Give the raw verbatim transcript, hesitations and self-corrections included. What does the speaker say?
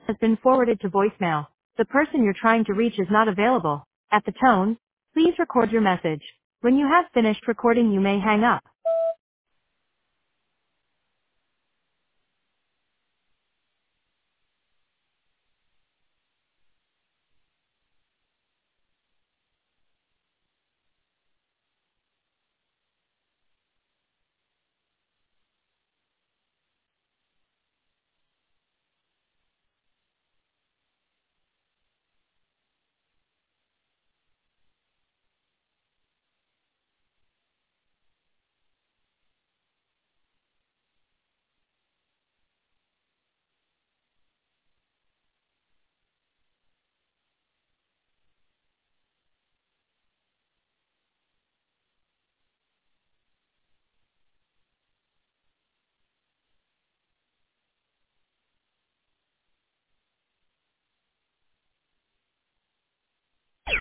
has been forwarded to voicemail. The person you're trying to reach is not available. At the tone, please record your message. When you have finished recording, you may hang up.